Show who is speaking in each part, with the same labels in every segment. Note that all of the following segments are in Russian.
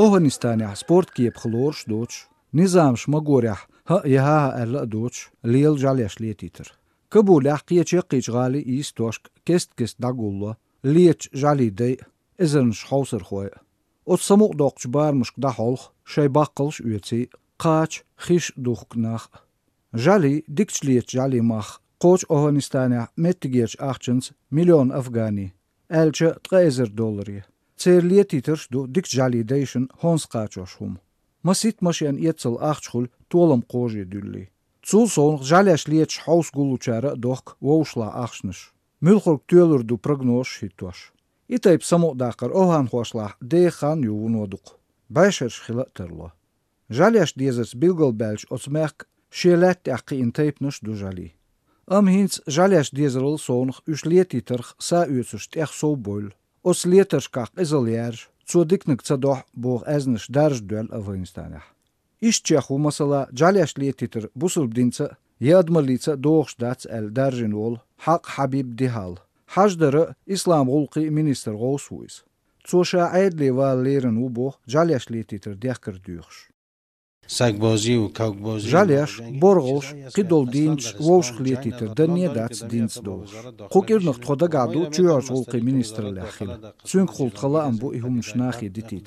Speaker 1: أوغنستانيا سبورت كيب خلورش دوتش نظام شمغوريح ها يها ألا دوتش ليل جاليش ليتيتر كبولح قيتش يقيش غالي يستوشك كست داغولا ليتش جالي دي إذنش حوصر خوي أتصمق دوقش بار مشك داحولخ شي باقلش ويتي قاش خيش دوخك ناخ جالي ديكش ليتش جالي ماخ قوش أوغنستانيا متجيش أخشنس مليون أفغاني ألش $3 تير ليتيترش دو ديكش جالي ديشن هونس قاچوش هم مسيت مشيان يتسل أخشخل طولم قوجي دولي تسول صونغ جاليش ليتش حوس قولو چارة دوخ ووشلا أخشنش ملخورك تولر دو پرگنوش هيتوش إتايب سمو داقر أوهان خوشلاح ديخان يوون ودوق بايشرش خلاق ترلا جاليش ديزرس بيلغل بلش أتماك شيلات تاقي انتايبنش دو جالي هينس جاليش ديزرل صونغ يش ليتيترخ سا يوتسوش تاق سو بول أس ليترشكاق إزاليار تسو ديكنك تصدوح بوغ أزنش دارج دوال أفغانستانيح إش تشاخو مثلا جاليش ليتيتر بوصل بدينسا يادمليتسا دوغش داتس دارجن وول حق حبيب ديهال حجدر إسلام غلقي مينستر غوسويس تسو شاعد ليوال ليرن وبوغ جاليش ليتيتر ديخكر دوغش
Speaker 2: ساقبوزي وكوكبوزي
Speaker 1: جاليش بورغلش قدول دينش ووش خليتيتر دنيا داتس دينس دوغش خوكير نخت خدا قعدو تشيوش غلقي مينستر لاخيل سوينك خلط خلا أنبو إهم شناخي ديتيت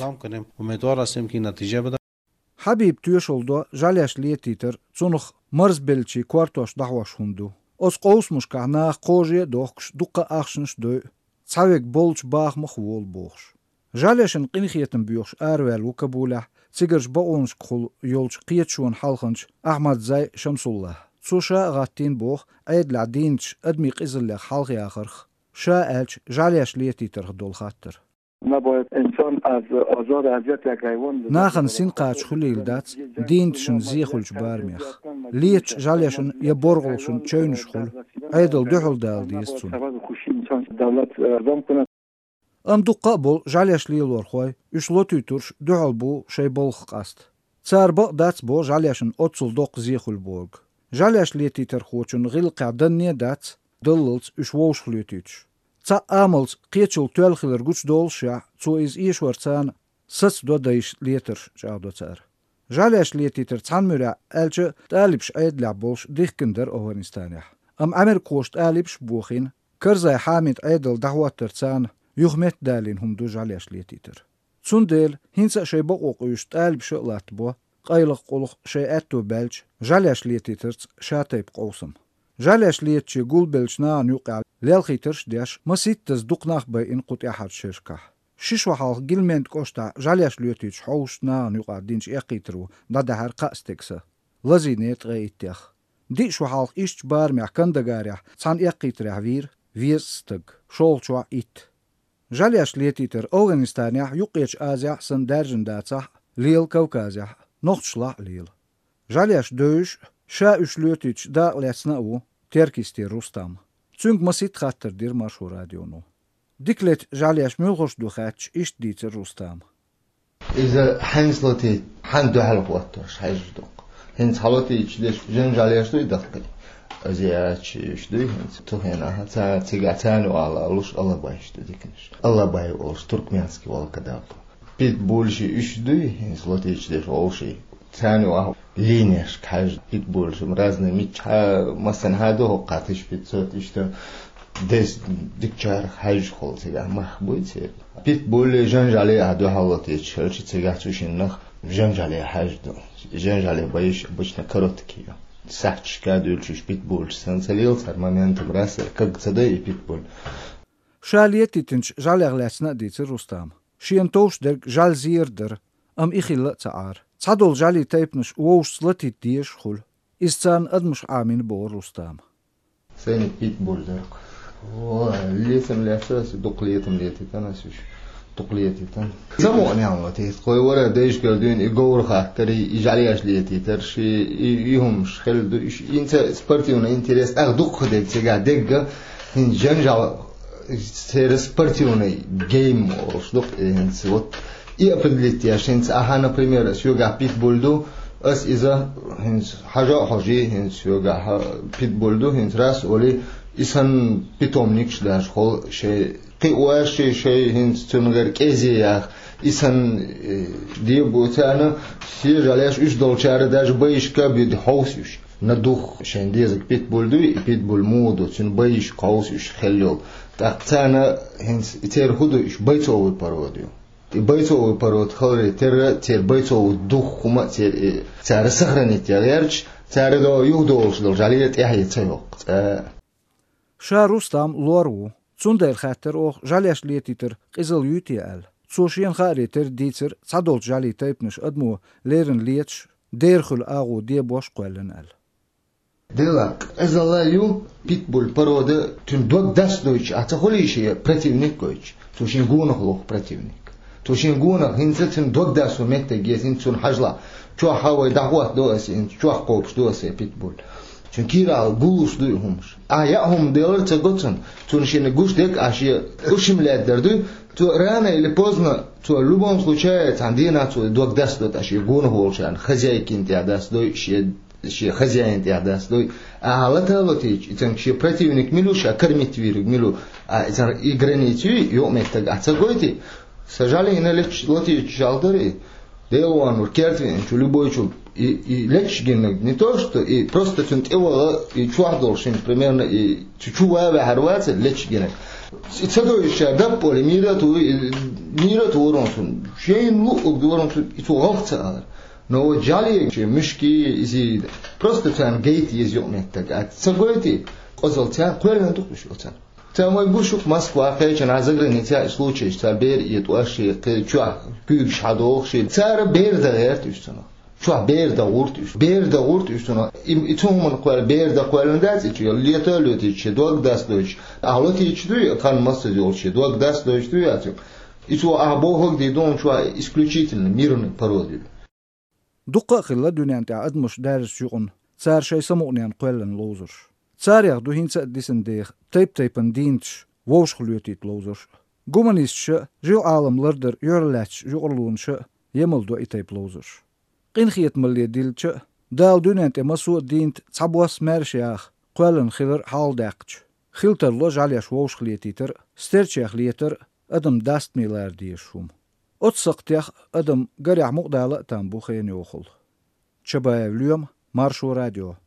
Speaker 1: حبيب تيوشولدو جاليش ليتيتر تسونخ مرز بلشي كوارتوش دعوش هندو أس قوس مشكعنا قوجي دوخش دقا أخشنش دو تساويك بولش باخ مخوول بوخش جاليشن قنخيتن بيوخش آروال وكبولح تيجرش بقونش كخول يولش قيتشون حلخنش أحمد زي شمس الله سوشا غاتين بوخ عيد لعدينش أدمي قزل لك حلقي آخرخ شا ألش جاليش ليتيتر دول خاطر
Speaker 3: نباید انسان از آزار اذیت یک حیوان
Speaker 1: ناخن سين قاچ خليل دات دينتشن زيخلش بارميخ ليتش جاليشن يبورغلشن تشونش خل عيدل دحل دال ديستون دقا بول جاليش ليل ورخوي يشلوتي تورش دحل بو شي بولخ قاست تساربق دات بو جاليشن اوتسل دوق زيخل بورغ جاليش ليتي ترخوچن غيل قعدنيا دات دللت يشووش خليتيش تا آملز قيتشل تولخلر گوش دول شا تو إز إيش ورتان سس دو دايش ليتر جاودو تار جاليش ليتيتر تان مرا ألج تالبش عيد لعبولش ديخكندر أوغنستانيح أمر قوشت آلبش بوخين كرزاي حامد عيدل دعوة ترتان يخمت دالين هم دو جاليش ليتيتر تون ديل هنسا شي بقوق يشت آلبش لاتبو قايلق قولخ شي أتو بلج جاليش ليتيتر شاتيب قوسم جاليش ليتشي قول بلشنا نيوقع ليلخيترش ديش مسيت تزدقناخ باي إن قطع حد شركة شش وحال قلمنت كوشتا جاليش ليتيش حوشنا نيوقع دينش إقيترو دادهر قاستكسا لزينيت غيتيخ ديش وحال إيش بار مع كندقاريح تان إقيتريح فيرستق شولشوا إيت جاليش ليتيتر أوغنستانيح يقيتش آزيح سندرجن داتسح ليل كوكازيح نوختشلا ليل جاليش دوش شا اشلوتيش دا لسناو تركيستي روستام تسونك مسيت خاطر دير مشهور راديونو ديكلت جالياش ملغوش دوخاتش إيش ديتر روستام
Speaker 4: إذا حنسلتي حندو حلق واتوش حيجدوق هنس حلوتي إيش جن جالياش دو يدقي أزياتش إيش دو هنس تو هنا تا تيغاتانو على ألوش الله بايش دو ديكنش الله باي أولش تركمانسكي ولا كدابو بيت بولشي إيش دو هنس لوتي إيش دير أولشي تانو لينيش كاج بيتبولش разные ميتشا مثلا هادو هو قاتش بيتسوت إشتا دس ديكشار حاج خول سيجا محبويت بيتبول جنجالي هادو حالتي تشلش سيجا توشين نخ جنجالي حاج دو جنجالي بايش بوشنا كروتكيا ساعتش كادولش بيتبولش سنسليل صار момент براسل как цадай بيتبول
Speaker 1: شاليتي تنش جالغلاسنا ديتر روستام شينتوش در جال زيردر إخيلا تعار تصدول جالي تايبنش ووش سلتي ديش خل إستان أدمش عامين بور روستام
Speaker 4: سيني بيتبول درك ليتم لأساس دقليتم ليتي تناسيش دقليتي تن سمعني عمو تيس قوي ورا دايش قردين إيقور خاطري إجعلياش ليتي ترشي يهمش خلدو إنت سبرتيونا إنتريس أغدوق خدك تيقع دقة إن جنجال سير سبرتيونا جيم وشدوق إنس وط И определите, ага, например, сюга питбульду, из-за хажи, сюга питбульду, раз, оли, исан питомник, шлаш, хол, ше قواش شيء هنس تنغر كزياخ إسان ديبوتانا سير عليش إيش دولشار داج بايش كابيد حوسيش ندوخ شين ديزك بيتبول دوي بيتبول مودو تن بايش قوسيش خليو تانا هنس تير هدو إيش بايتو الباروديو بايتو البارود خوري تير بايتو دوخ خما تير سخرني تيرش تير دو يهدوش دول جاليت إحيي تيوق
Speaker 1: شا رستم لورو تسوندير خاطر أو جاليش ليتيتر قزل يوتيال تسوشين خاريتر ديتر صدول جالي تايبنش أدمو ليرن ليتش ديرخل آغو ديبوش قوالن أل
Speaker 4: دلك أزالا يو بيتبول парода تون دوك داس دويش أتخوليشي противник коич تушين гунах лох противник تушين гунах هنسة تون دوك داسو متى جيسين تون حجلا شو حاوي دعوات دوسين شو حقوبش دوسي بيتبول چون كيرا غوش دويهمش هم ديلر تغوتن تون شين غوش ديك اشي ушимлять дерду то рано или поздно то в любом случае тандина то док даст дот اشي гун голчан хозяйкин тебя даст дой ще хозяин тебя даст дой а латалотич итен ще противник милуша кормить виру милу а зар и границу ё меттаг ацагойти сожаление лотич жалдери делуан уркертвин чу любой чу и лечгин не то что и просто тюнтева и чуардолшин примерно и чучува харвац лечгин и цадоиша да поле мира ту уронсун шейн лу уронсун и ту алхца но жали мишки изи просто тан гейт изюметтак а цагойти козолца квелен тухшоца Тамой бушук Москва хэчэн азагрыница случай табер и туаши чуа күйг шадохши цара берда эртүстүнө чуа берда уртүстүнө итумун квал берда квалындати чу летөлөти чу догдас дойч алоти чу кан масса жолчи догдас дойч ту ятю иту абохог ди дон чуа исключительно мирный пародия
Speaker 1: دقة خلا دنيانتي أدمش دارس شغن صار شيء سمونيان قلن لوزر صار دو هينس ديسن دير تيبن دينتش ووش خلوتيت لوزر جومانيستش جو عالم لردر يورلاتش جورلونش يمل دو إتيب لوزر قين خيت ملي ديلتش دال دنيانتي مسو دينت صبواس مارشياخ قلن خلر حال داقش خلتر لوج عليش ووش خليتيتر ستيرتشيخ ليتر أدم داست ميلار ديشوم أتسقتيخ أدم قريع مقدالة تنبو خين يوخل شبايا اليوم مارشو راديو